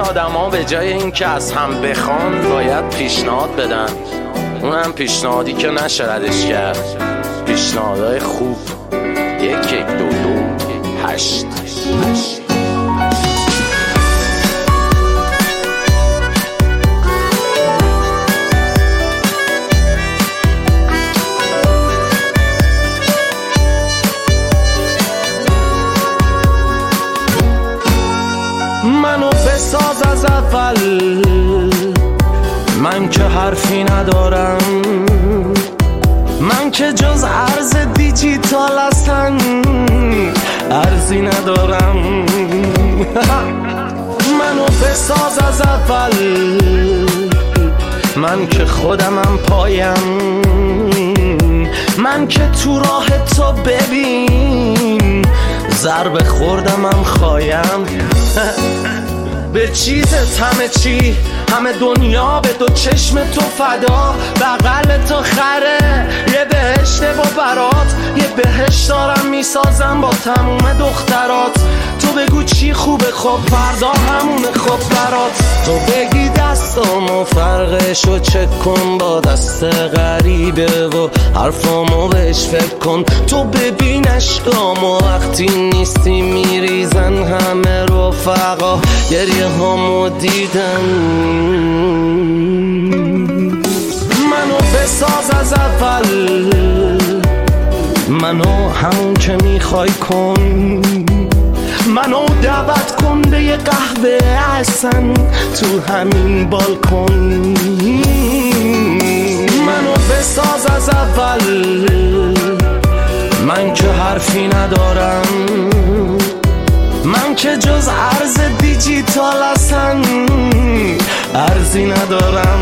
آدما به جای این که از هم بخوان باید پیشنهاد بدن، اونم پیشنهادی که نشه ردش کرد. پیشنهادهای خوب 1 2 2 8. منو بساز از اول، من که حرفی ندارم، من که جز ارز دیجیتال اصلا ارزی ندارم. منو بساز از اول، من که خودمم پایم، من که تو راه تو ببین ضربه خوردمم خایم. به چیزت همه چی، همه دنیا به دو چشم تو فدا، بغل تو خره یه بهشت با برات، یه بهشت دارم میسازم با تموم دخترات. تو بگو چی خوبه خب فردا همونه خب برات، تو بگی دستامو فرقشو چک کن با دست غریبه و حرفامو بهش فکر کن. تو ببین عشقامو وقتی نیستی میریزن همه رفقا، گریه هامو دیدن. منو بساز از اول، منو همون که میخوای کن، منو دعوت کن به یه قهوه احسن تو همین بالکن. منو بساز از اول، من که حرفی ندارم، من که جز ارز دیجیتال اصلا ارزی ندارم.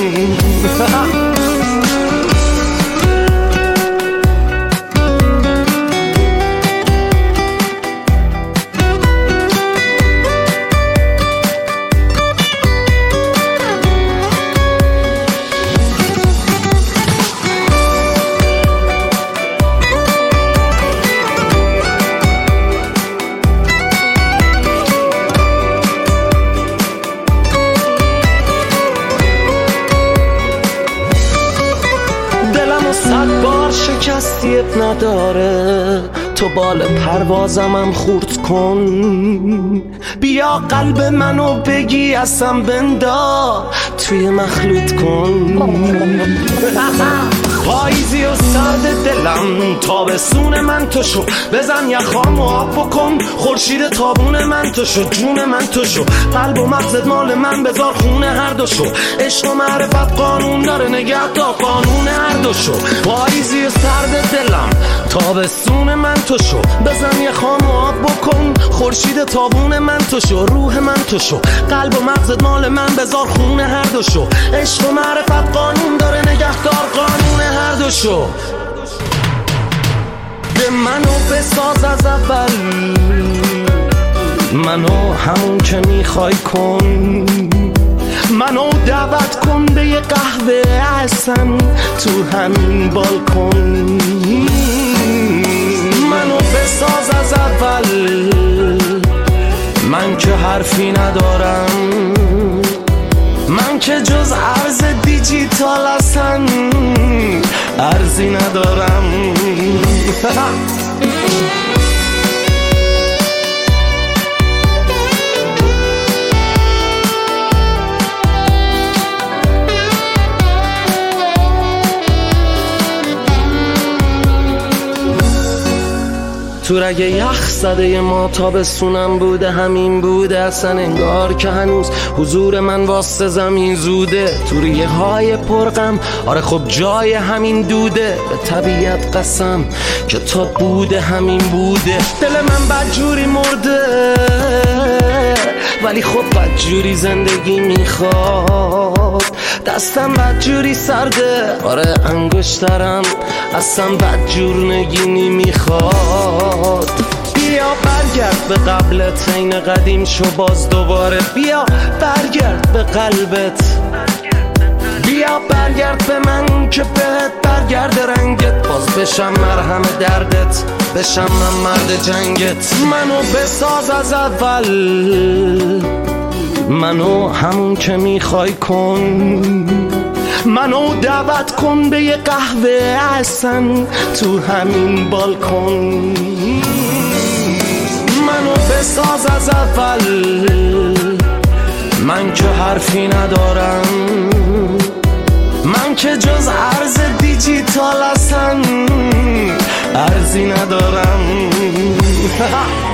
صد بار شکستی اب نداره، تو بال پروازمم خورد کن. بیا قلب منو بگی اصلا بندا توی مخلوط کن. پاییزی و سرد دلم تابستون من تو شو، بزن یخامو آب بکن، خورشید تابون من تو شو، جون من تو شو، قلب و مغزت مال من بذار خونه هر دو شو. عشق و معرفت قانون داره نگه تا قانون هر دو شو. پاییزی و سرد دلم تابستون من تو شو، بزن یخامو آب بکن، خورشید تابون من تو شو، روح من تو شو، قلب و مغزت مال من بذار خونه هر دو شو. عشق و معرفت قانون داره نگهدار قانون هر دو شو. به منو بساز از اول، منو همون که میخوای کن، منو دعوت کن به یه قهوه احسن تو همین بالکن. منو بساز از اول، من که حرفی ندارم، من که جز ارز دیجیتال اصلا ارزی ندارم. تو رگ یخ زده ما تابستونم بوده، همین بوده اصلا انگار که هنوز حضور من واسه زمین زوده. تو ریه های پرغم آره خب جای همین دوده، به طبیعت قسم که تا بوده همین بوده. دل من بدجوری مرده ولی خب بدجوری زندگی میخواد، دستم بدجوری سرده آره انگشترم اصلا بدجور نگینی میخواد. بیا برگرد به قبلت عین قدیم شو باز دوباره، بیا برگرد به قلبت، بیا برگرد به من که بهت برگرد رنگت، باز بشم مرهم دردت، بشم من مرد جنگت. منو بساز از اول، منو همون که میخوای کن، منو دعوت کن به یه قهوه احسن تو همین بالکن. منو بساز از اول، من که حرفی ندارم، من که جز ارز دیجیتال اصلا ارزی ندارم.